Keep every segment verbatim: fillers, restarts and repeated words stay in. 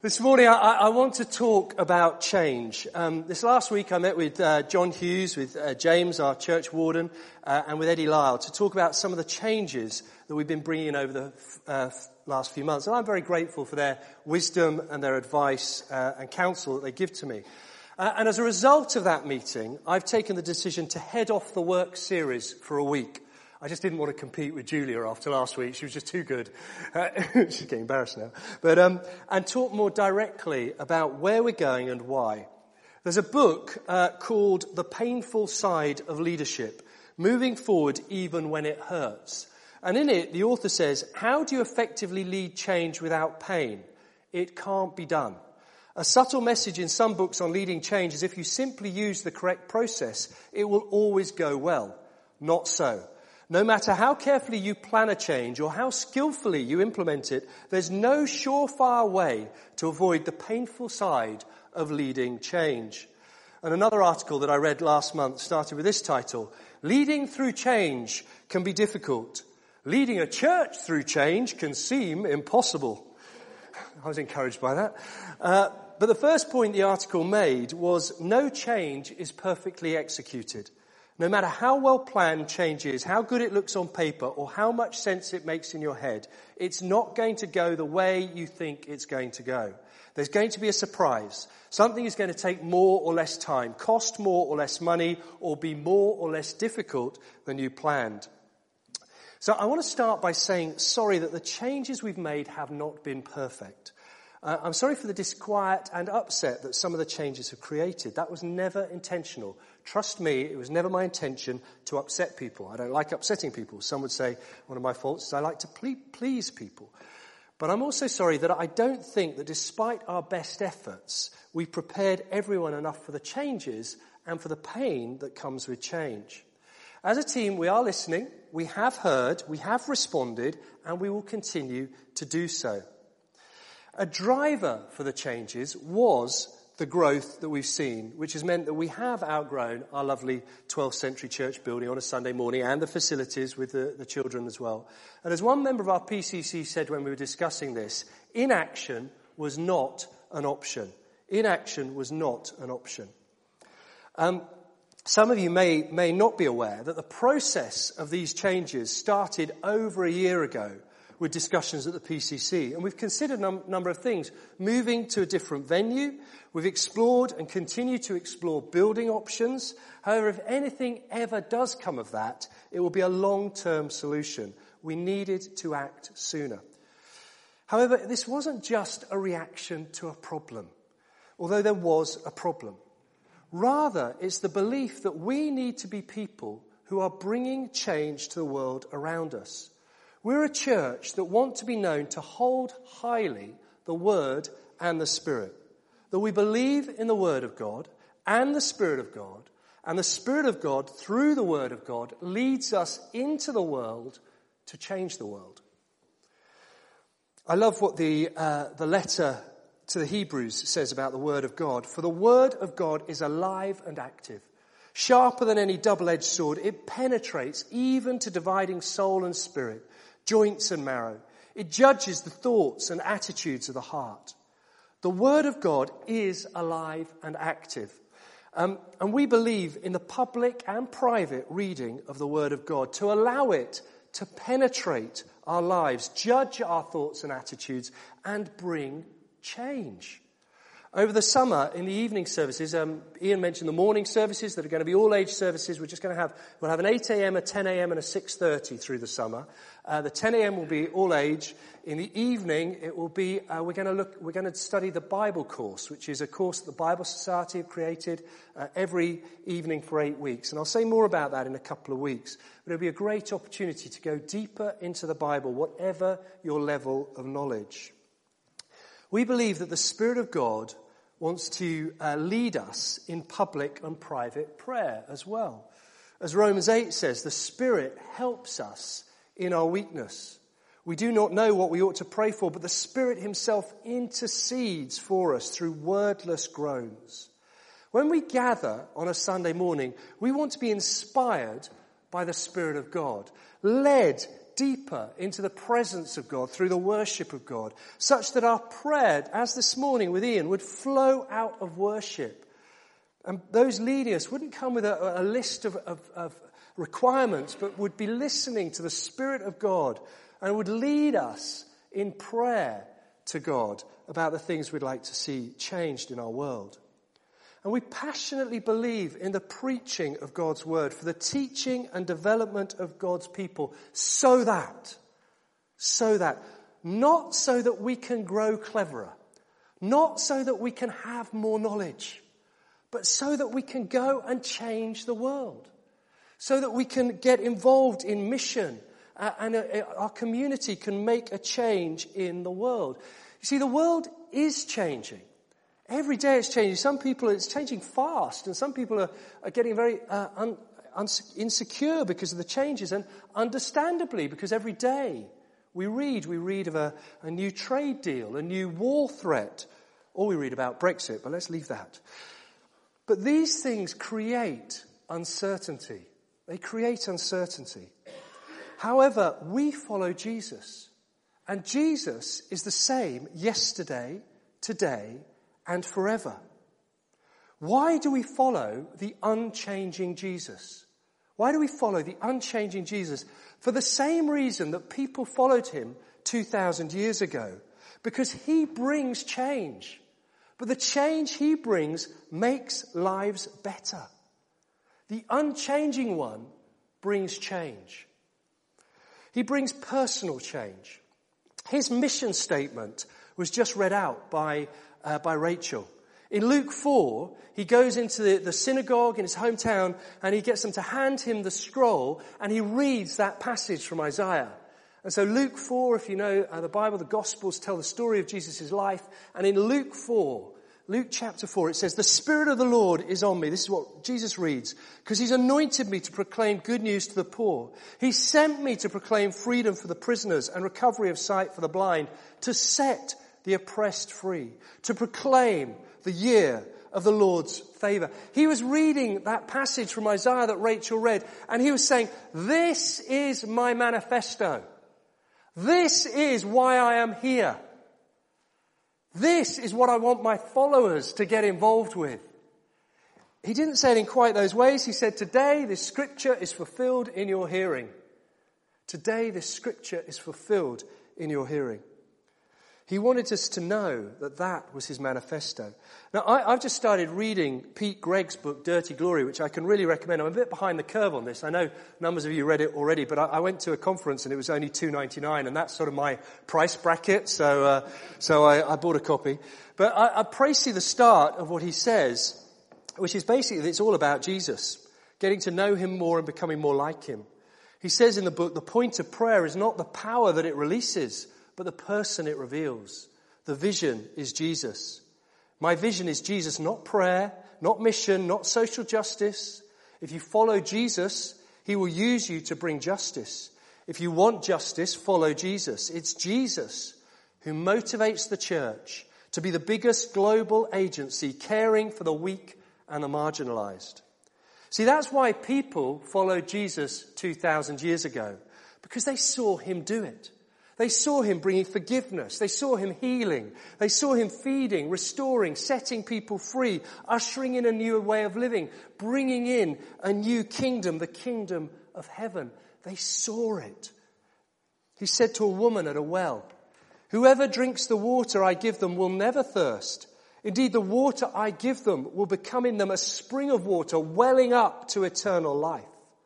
This morning I, I want to talk about change. Um, this last week I met with uh, John Hughes, with uh, James, our church warden, uh, and with Eddie Lyle to talk about some of the changes that we've been bringing in over the uh, last few months. And I'm very grateful for their wisdom and their advice uh, and counsel that they give to me. Uh, and as a result of that meeting, I've taken the decision to head off the work series for a week. I just didn't want to compete with Julia after last week. She was just too good. Uh, she's getting embarrassed now. But, um, and talk more directly about where we're going and why. There's a book uh, called The Painful Side of Leadership, Moving Forward Even When It Hurts. And in it, the author says, how do you effectively lead change without pain? It can't be done. A subtle message in some books on leading change is if you simply use the correct process, it will always go well. Not so. No matter how carefully you plan a change or how skillfully you implement it, there's no surefire way to avoid the painful side of leading change. And another article that I read last month started with this title, Leading Through Change Can Be Difficult. Leading a church through change can seem impossible. I was encouraged by that. Uh, but the first point the article made was no change is perfectly executed. No matter how well planned change is, how good it looks on paper, or how much sense it makes in your head, it's not going to go the way you think it's going to go. There's going to be a surprise. Something is going to take more or less time, cost more or less money, or be more or less difficult than you planned. So I want to start by saying sorry that the changes we've made have not been perfect. Uh, I'm sorry for the disquiet and upset that some of the changes have created. That was never intentional. Trust me, it was never my intention to upset people. I don't like upsetting people. Some would say one of my faults is I like to ple- please people. But I'm also sorry that I don't think that despite our best efforts, we prepared everyone enough for the changes and for the pain that comes with change. As a team, we are listening, we have heard, we have responded, and we will continue to do so. A driver for the changes was the growth that we've seen, which has meant that we have outgrown our lovely twelfth century church building on a Sunday morning and the facilities with the, the children as well. And as one member of our P C C said when we were discussing this, inaction was not an option. Inaction was not an option. Um, some of you may, may not be aware that the process of these changes started over a year ago with discussions at the P C C. And we've considered a num- number of things. Moving to a different venue. We've explored and continue to explore building options. However, if anything ever does come of that, it will be a long-term solution. We needed to act sooner. However, this wasn't just a reaction to a problem, although there was a problem. Rather, it's the belief that we need to be people who are bringing change to the world around us. We're a church that want to be known to hold highly the Word and the Spirit. That we believe in the Word of God and the Spirit of God. And the Spirit of God, through the Word of God, leads us into the world to change the world. I love what the, uh, the letter to the Hebrews says about the Word of God. For the Word of God is alive and active. Sharper than any double-edged sword, it penetrates even to dividing soul and spirit, joints and marrow. It judges the thoughts and attitudes of the heart. The Word of God is alive and active. Um, and we believe in the public and private reading of the Word of God to allow it to penetrate our lives, judge our thoughts and attitudes, and bring change. Over the summer, in the evening services, um, Ian mentioned the morning services that are going to be all-age services. We're just going to have, we'll have an eight a.m., a ten a.m. and a six thirty through the summer. Uh, the ten a.m. will be all-age. In the evening, it will be, uh, we're going to look, we're going to study the Bible course, which is a course that the Bible Society have created uh, every evening for eight weeks. And I'll say more about that in a couple of weeks. But it'll be a great opportunity to go deeper into the Bible, whatever your level of knowledge. We believe that the Spirit of God wants to uh, lead us in public and private prayer as well. As Romans eight says, the Spirit helps us in our weakness. We do not know what we ought to pray for, but the Spirit himself intercedes for us through wordless groans. When we gather on a Sunday morning, we want to be inspired by the Spirit of God, led deeper deeper into the presence of God through the worship of God, such that our prayer, as this morning with Ian, would flow out of worship. And those leading us wouldn't come with a, a list of, of, of requirements, but would be listening to the Spirit of God and would lead us in prayer to God about the things we'd like to see changed in our world. And we passionately believe in the preaching of God's word for the teaching and development of God's people, so that, so that, not so that we can grow cleverer, not so that we can have more knowledge, but so that we can go and change the world, so that we can get involved in mission uh, and uh, our community can make a change in the world. You see, the world is changing. Every day it's changing. Some people, it's changing fast, and some people are, are getting very uh, un, un, insecure because of the changes, and understandably, because every day we read, we read of a, a new trade deal, a new war threat, or we read about Brexit, but let's leave that. But these things create uncertainty. They create uncertainty. However, we follow Jesus, and Jesus is the same yesterday, today, and forever. Why do we follow the unchanging Jesus? Why do we follow the unchanging Jesus? For the same reason that people followed him two thousand years ago. Because he brings change. But the change he brings makes lives better. The unchanging one brings change. He brings personal change. His mission statement was just read out by uh, by Rachel. In Luke four, he goes into the, the synagogue in his hometown and he gets them to hand him the scroll and he reads that passage from Isaiah. And so Luke four, if you know uh, the Bible, the Gospels tell the story of Jesus' life. And in Luke four, Luke chapter four, it says, "The Spirit of the Lord is on me." This is what Jesus reads. "Because he's anointed me to proclaim good news to the poor. He sent me to proclaim freedom for the prisoners and recovery of sight for the blind, to set the oppressed free, to proclaim the year of the Lord's favor." He was reading that passage from Isaiah that Rachel read, and he was saying, this is my manifesto. This is why I am here. This is what I want my followers to get involved with. He didn't say it in quite those ways. He said, today this scripture is fulfilled in your hearing. Today this scripture is fulfilled in your hearing. He wanted us to know that that was his manifesto. Now, I, I've just started reading Pete Gregg's book, Dirty Glory, which I can really recommend. I'm a bit behind the curve on this. I know numbers of you read it already, but I, I went to a conference and it was only two dollars and ninety-nine cents, and that's sort of my price bracket, so uh, so I, I bought a copy. But I, I praise you the start of what he says, which is basically that it's all about Jesus, getting to know him more and becoming more like him. He says in the book, the point of prayer is not the power that it releases, but the person it reveals. The vision is Jesus. My vision is Jesus, not prayer, not mission, not social justice. If you follow Jesus, he will use you to bring justice. If you want justice, follow Jesus. It's Jesus who motivates the church to be the biggest global agency caring for the weak and the marginalized. See, that's why people followed Jesus two thousand years ago, because they saw him do it. They saw him bringing forgiveness. They saw him healing. They saw him feeding, restoring, setting people free, ushering in a new way of living, bringing in a new kingdom, the kingdom of heaven. They saw it. He said to a woman at a well, "Whoever drinks the water I give them will never thirst. Indeed, the water I give them will become in them a spring of water welling up to eternal life."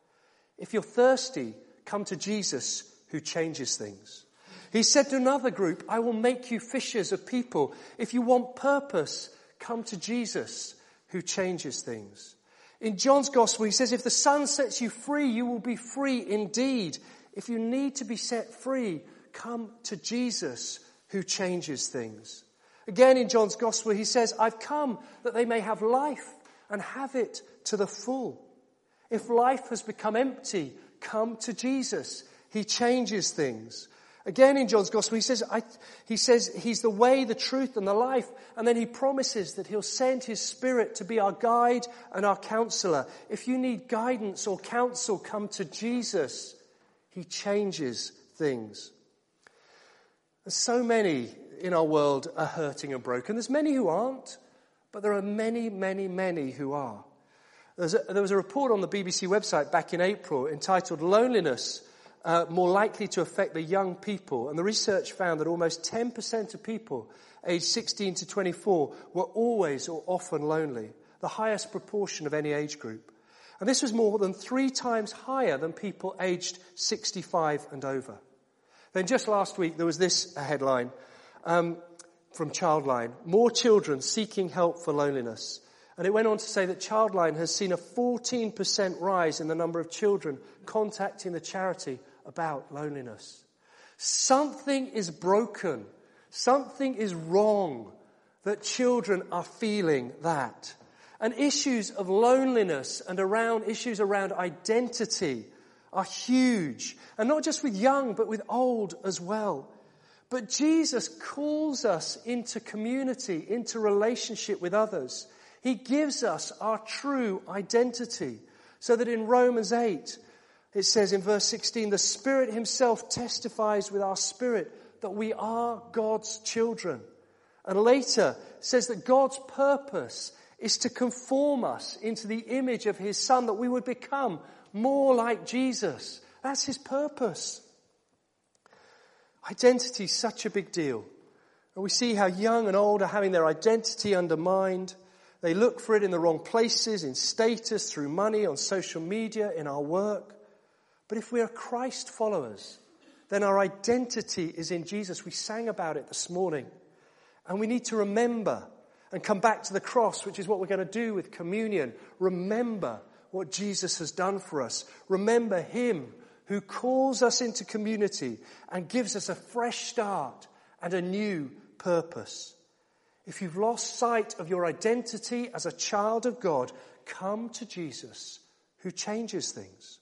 If you're thirsty, come to Jesus who changes things. He said to another group, "I will make you fishers of people." If you want purpose, come to Jesus who changes things. In John's Gospel, he says, if the Son sets you free, you will be free indeed. If you need to be set free, come to Jesus who changes things. Again, in John's Gospel, he says, "I've come that they may have life and have it to the full." If life has become empty, come to Jesus. He changes things. Again, in John's Gospel, he says, I, he says he's the way, the truth, and the life. And then he promises that he'll send his Spirit to be our guide and our counselor. If you need guidance or counsel, come to Jesus. He changes things. And so many in our world are hurting and broken. There's many who aren't, but there are many, many, many who are. There's a, there was a report on the B B C website back in April entitled Loneliness uh, More Likely to Affect the Young People. And the research found that almost ten percent of people aged sixteen to twenty-four were always or often lonely, the highest proportion of any age group. And this was more than three times higher than people aged sixty-five and over. Then just last week there was this headline um, from Childline, more children seeking help for loneliness. And it went on to say that Childline has seen a fourteen percent rise in the number of children contacting the charity about loneliness. Something is broken. Something is wrong that children are feeling that. And issues of loneliness and around issues around identity are huge. And not just with young, but with old as well. But Jesus calls us into community, into relationship with others. He gives us our true identity. So that in Romans eight, it says in verse sixteen, the Spirit himself testifies with our spirit that we are God's children. And later it says that God's purpose is to conform us into the image of his Son, that we would become more like Jesus. That's his purpose. Identity is such a big deal. And we see how young and old are having their identity undermined. They look for it in the wrong places, in status, through money, on social media, in our work. But if we are Christ followers, then our identity is in Jesus. We sang about it this morning. And we need to remember and come back to the cross, which is what we're going to do with communion. Remember what Jesus has done for us. Remember him who calls us into community and gives us a fresh start and a new purpose. If you've lost sight of your identity as a child of God, come to Jesus who changes things.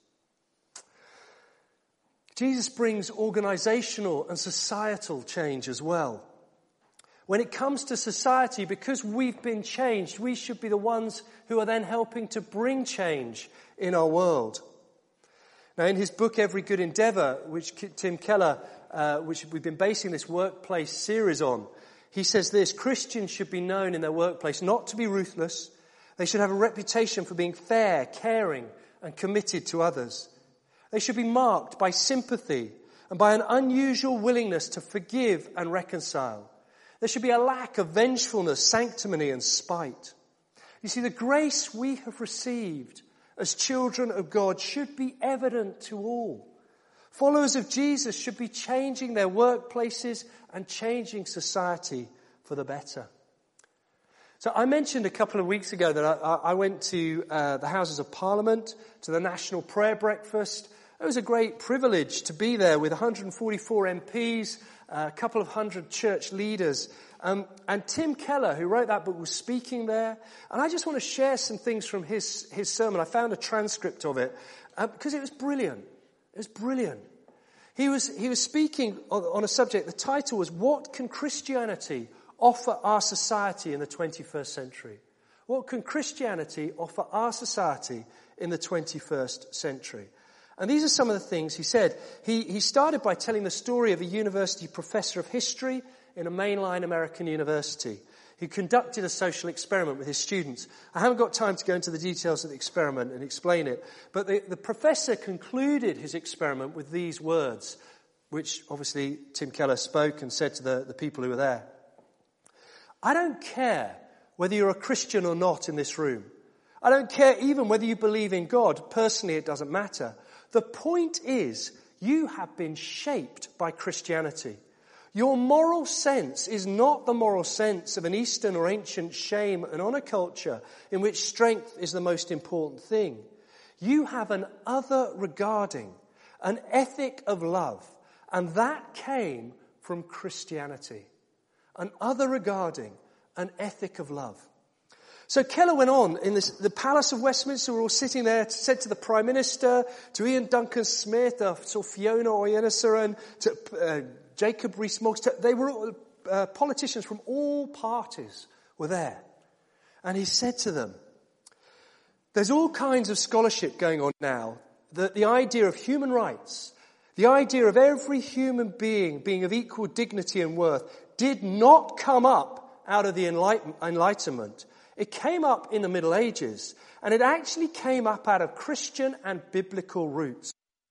Jesus brings organizational and societal change as well. When it comes to society, because we've been changed, we should be the ones who are then helping to bring change in our world. Now, in his book, Every Good Endeavor, which Tim Keller, uh, which we've been basing this workplace series on, he says this: Christians should be known in their workplace not to be ruthless. They should have a reputation for being fair, caring, and committed to others. They should be marked by sympathy and by an unusual willingness to forgive and reconcile. There should be a lack of vengefulness, sanctimony, and spite. You see, the grace we have received as children of God should be evident to all. Followers of Jesus should be changing their workplaces and changing society for the better. So I mentioned a couple of weeks ago that I, I went to uh, the Houses of Parliament, to the National Prayer Breakfast. It was a great privilege to be there with one hundred forty-four M Ps, a couple of hundred church leaders. Um, and Tim Keller, who wrote that book, was speaking there. And I just want to share some things from his, his sermon. I found a transcript of it uh, because it was brilliant. It was brilliant. He was, he was speaking on, on a subject. The title was, What Can Christianity Offer Our Society in the twenty-first Century? What can Christianity offer our society in the twenty-first century? And these are some of the things he said. He, he started by telling the story of a university professor of history in a mainline American university who conducted a social experiment with his students. I haven't got time to go into the details of the experiment and explain it, but the, the professor concluded his experiment with these words, which obviously Tim Keller spoke and said to the, the people who were there. I don't care whether you're a Christian or not in this room. I don't care even whether you believe in God. Personally, it doesn't matter. The point is, you have been shaped by Christianity. Your moral sense is not the moral sense of an Eastern or ancient shame and honor culture in which strength is the most important thing. You have an other regarding, an ethic of love, and that came from Christianity. An other regarding, an ethic of love. So Keller went on in this, the Palace of Westminster. We're all sitting there, said to the Prime Minister, to Ian Duncan Smith, uh, to Fiona Oyenisaran, to uh, Jacob Rees-Mogg. They were all, uh, politicians from all parties were there. And he said to them, there's all kinds of scholarship going on now. The, the idea of human rights The idea of every human being being of equal dignity and worth did not come up out of the Enlightenment. It came up in the Middle Ages, and it actually came up out of Christian and biblical roots.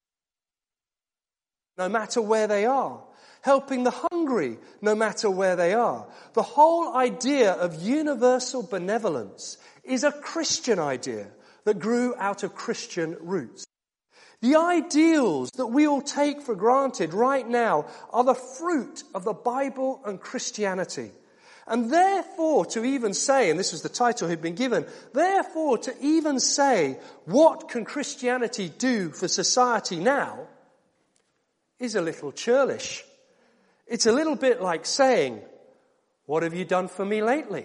No matter where they are. Helping the hungry, no matter where they are. The whole idea of universal benevolence is a Christian idea that grew out of Christian roots. The ideals that we all take for granted right now are the fruit of the Bible and Christianity. And therefore, to even say, and this was the title he'd been given, therefore, to even say, what can Christianity do for society now, is a little churlish. It's a little bit like saying, what have you done for me lately?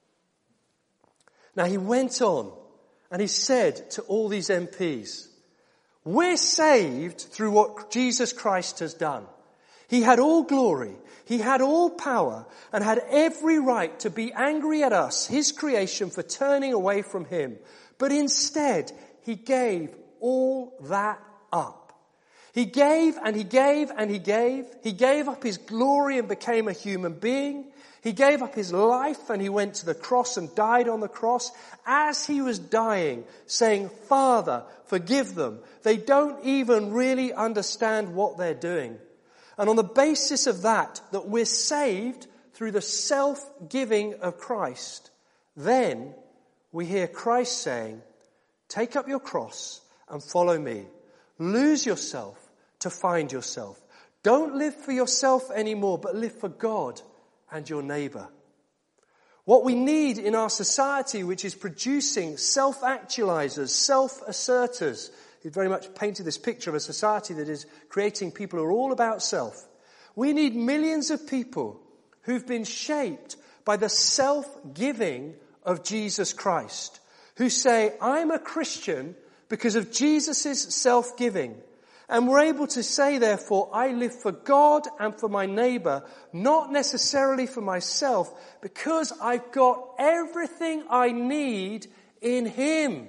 Now he went on and he said to all these M Ps, we're saved through what Jesus Christ has done. He had all glory, he had all power, and had every right to be angry at us, his creation, for turning away from him. But instead, he gave all that up. He gave and he gave and he gave. He gave up his glory and became a human being. He gave up his life and he went to the cross and died on the cross. As he was dying, saying, Father, forgive them. They don't even really understand what they're doing. And on the basis of that, that we're saved through the self-giving of Christ, then we hear Christ saying, take up your cross and follow me. Lose yourself to find yourself. Don't live for yourself anymore, but live for God and your neighbour. What we need in our society, which is producing self-actualizers, self-asserters, he very much painted this picture of a society that is creating people who are all about self. We need millions of people who've been shaped by the self-giving of Jesus Christ, who say, I'm a Christian because of Jesus' self-giving. And we're able to say, therefore, I live for God and for my neighbour, not necessarily for myself, because I've got everything I need in him.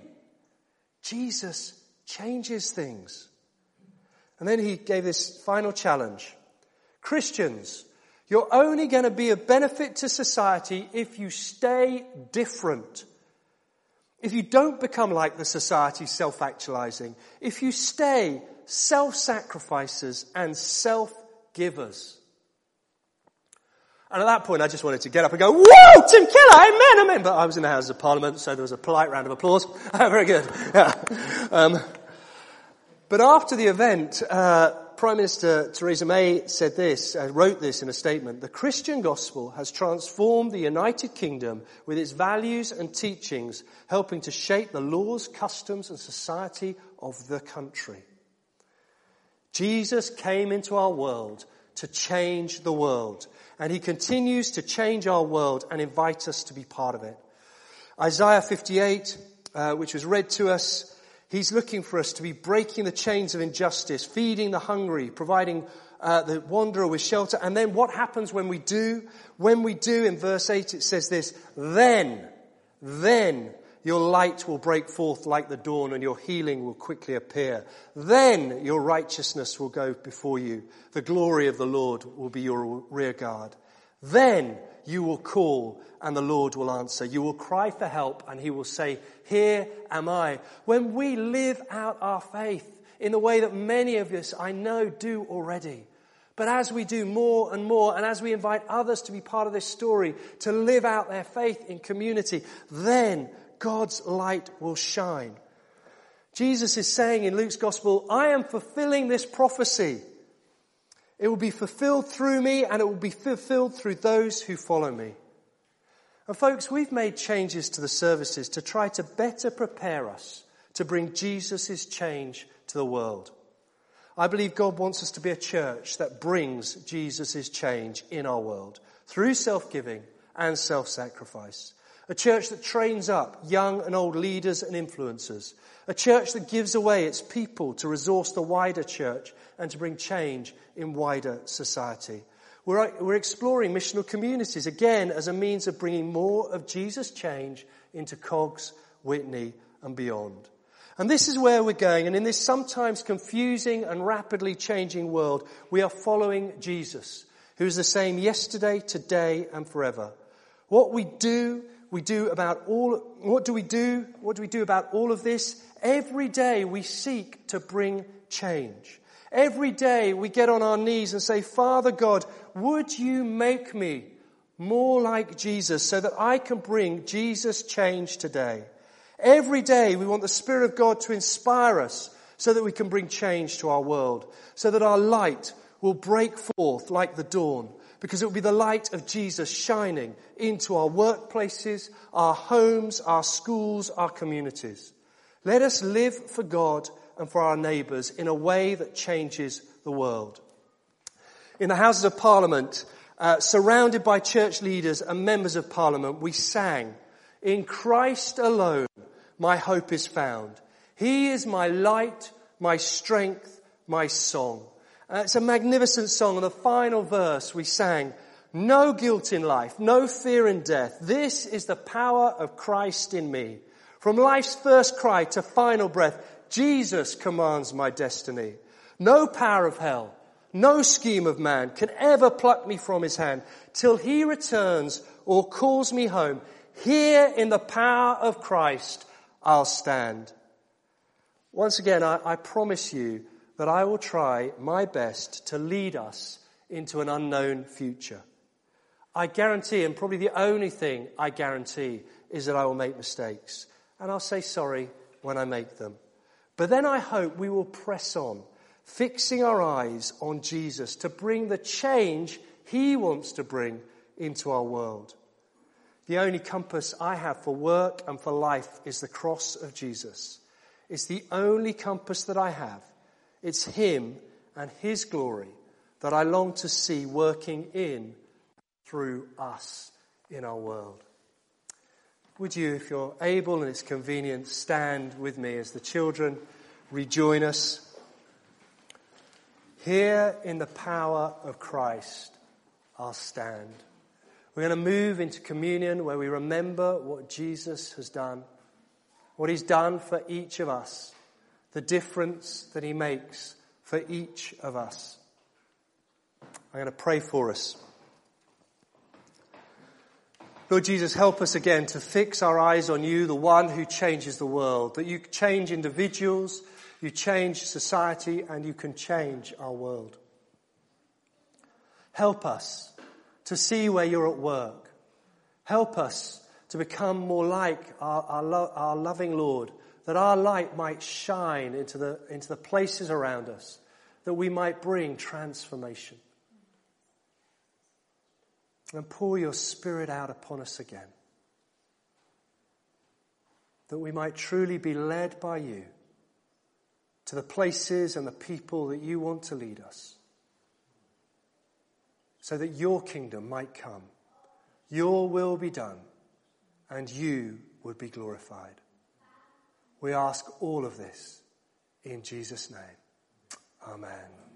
Jesus changes things. And then he gave this final challenge. Christians, you're only going to be of benefit to society if you stay different. If you don't become like the society self-actualizing, if you stay self-sacrificers and self-givers. And at that point I just wanted to get up and go, whoa, Tim Keller, amen, amen. But I was in the House of Parliament, so there was a polite round of applause. Very good. Yeah. Um, but after the event, uh, Prime Minister Theresa May said this, uh, wrote this in a statement. The Christian gospel has transformed the United Kingdom with its values and teachings, helping to shape the laws, customs and society of the country. Jesus came into our world to change the world, and he continues to change our world and invite us to be part of it. Isaiah fifty-eight, uh, which was read to us, he's looking for us to be breaking the chains of injustice, feeding the hungry, providing uh, the wanderer with shelter. And then what happens when we do? When we do, in verse eight it says this, then, then your light will break forth like the dawn and your healing will quickly appear. Then your righteousness will go before you. The glory of the Lord will be your rear guard. Then you will call and the Lord will answer. You will cry for help and he will say, here am I. When we live out our faith in the way that many of us, I know, do already. But as we do more and more, and as we invite others to be part of this story, to live out their faith in community, then God's light will shine. Jesus is saying in Luke's gospel, I am fulfilling this prophecy. It will be fulfilled through me and it will be fulfilled through those who follow me. And folks, we've made changes to the services to try to better prepare us to bring Jesus' change to the world. I believe God wants us to be a church that brings Jesus' change in our world through self-giving and self-sacrifice. A church that trains up young and old leaders and influencers. A church that gives away its people to resource the wider church and to bring change in wider society. We're, we're exploring missional communities again as a means of bringing more of Jesus' change into Cogs, Whitney and beyond. And this is where we're going. And in this sometimes confusing and rapidly changing world, we are following Jesus, who is the same yesterday, today, and forever. What we do, we do about all, what do we do? What do we do about all of this? Every day we seek to bring change. Every day we get on our knees and say, Father God, would you make me more like Jesus so that I can bring Jesus change today? Every day we want the Spirit of God to inspire us so that we can bring change to our world, so that our light will break forth like the dawn, because it will be the light of Jesus shining into our workplaces, our homes, our schools, our communities. Let us live for God and for our neighbours in a way that changes the world. In the Houses of Parliament, uh, surrounded by church leaders and members of Parliament, we sang, "In Christ alone my hope is found. He is my light, my strength, my song." Uh, it's a magnificent song. In the final verse we sang, "No guilt in life, no fear in death. This is the power of Christ in me. From life's first cry to final breath, Jesus commands my destiny. No power of hell, no scheme of man can ever pluck me from his hand till he returns or calls me home. Here in the power of Christ I'll stand." Once again, I, I promise you that I will try my best to lead us into an unknown future. I guarantee, and probably the only thing I guarantee, is that I will make mistakes. And I'll say sorry when I make them. But then I hope we will press on, fixing our eyes on Jesus to bring the change he wants to bring into our world. The only compass I have for work and for life is the cross of Jesus. It's the only compass that I have. It's him and his glory that I long to see working in, through us in our world. Would you, if you're able and it's convenient, stand with me as the children rejoin us. Here in the power of Christ, I'll stand. We're going to move into communion where we remember what Jesus has done, what he's done for each of us, the difference that he makes for each of us. I'm going to pray for us. Lord Jesus, help us again to fix our eyes on you, the one who changes the world, that you change individuals, you change society, and you can change our world. Help us to see where you're at work. Help us to become more like our, our, lo- our loving Lord, that our light might shine into the, into the places around us, that we might bring transformation. And pour your Spirit out upon us again, that we might truly be led by you to the places and the people that you want to lead us, so that your kingdom might come, your will be done, and you would be glorified. We ask all of this in Jesus' name. Amen.